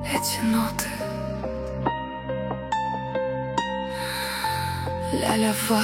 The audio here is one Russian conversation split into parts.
эти ноты. Ля-ля-фа.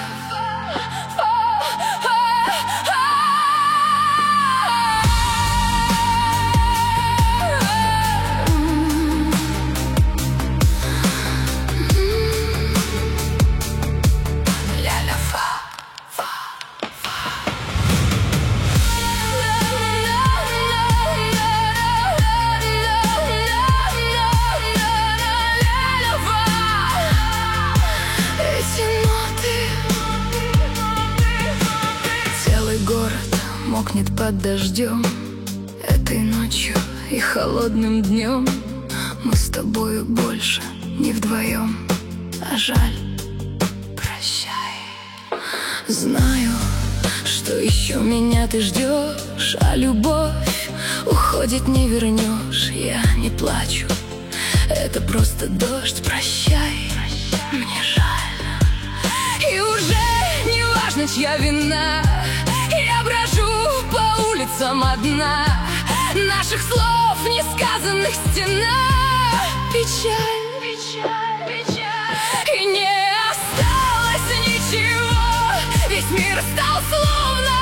Мокнет под дождем этой ночью и холодным днем. Мы с тобою больше не вдвоем, а жаль, прощай. Знаю, что еще меня ты ждешь, а любовь уходит, не вернешь. Я не плачу, это просто дождь, прощай, мне жаль. И уже не важно, чья вина, я брожу по улицам одна, наших слов несказанных стена. Печаль, печаль, печаль. И не осталось ничего, весь мир стал словно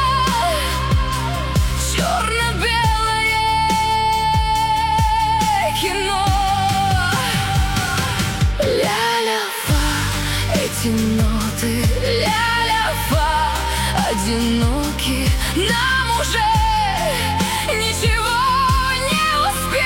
черно-белое кино. Ля-ля-фа, эти ноты, ля-ля-фа, одиноки, нам уже ничего не успеть.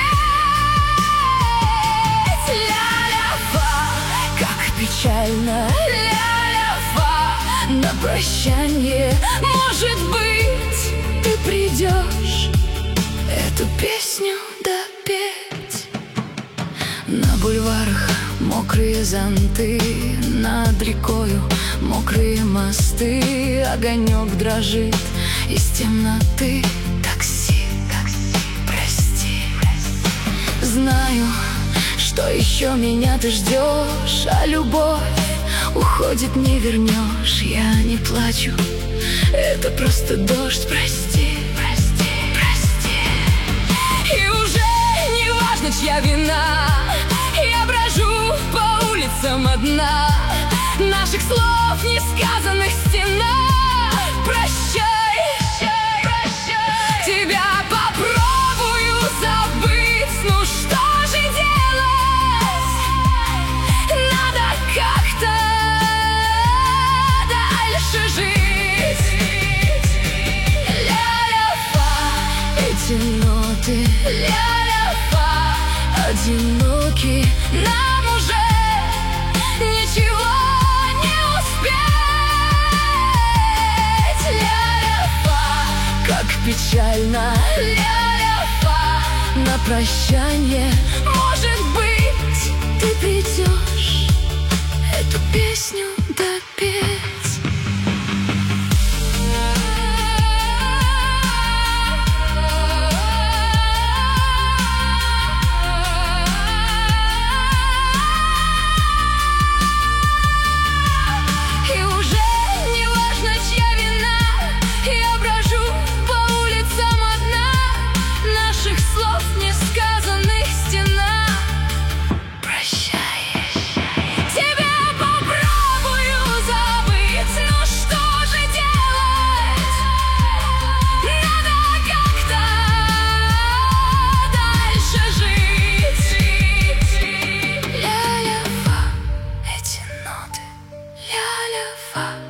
Ля-ля-фа, как печально, ля-ля-фа, на прощанье, может быть, ты придешь эту песню допеть. На бульварах мокрые зонты, над рекою мокрые мосты, огонек дрожит из темноты. Такси, прости. Знаю, что еще меня ты ждешь, а любовь уходит, не вернешь. Я не плачу, это просто дождь, прости. И уже не важно, чья вина, я брожу по улицам одна, наших слов несказанных стена. Прощай, прощай, тебя попробую забыть, ну что же делать? Надо как-то дальше жить. Ля-ля-фа, эти ноты, ля-ля-фа, одиноки, нам уже ничего не успеть. Ля-ля-фа, как печально, ля-ля-фа, на прощанье, может быть, ты придешь эту песню допеть. Ля-ля-фа,